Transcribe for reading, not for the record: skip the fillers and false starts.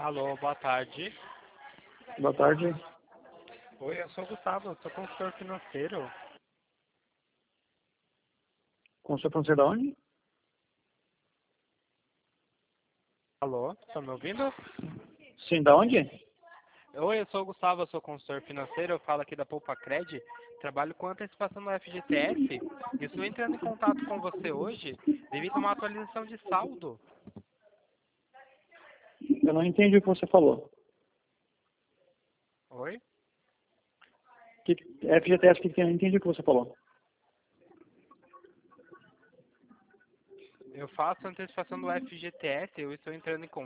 Alô, boa tarde. Boa tarde. Oi, eu sou o Gustavo, eu sou consultor financeiro. Consultor financeiro da onde? Alô, tá me ouvindo? Sim, da onde? Oi, eu sou o Gustavo, eu sou consultor financeiro, eu falo aqui da Poupa Cred, trabalho com antecipação no FGTS e estou entrando em contato com você hoje devido a uma atualização de saldo. Eu não entendi o que você falou. Oi? FGTS, que eu não entendi o que você falou. Eu faço antecipação do FGTS, eu estou entrando em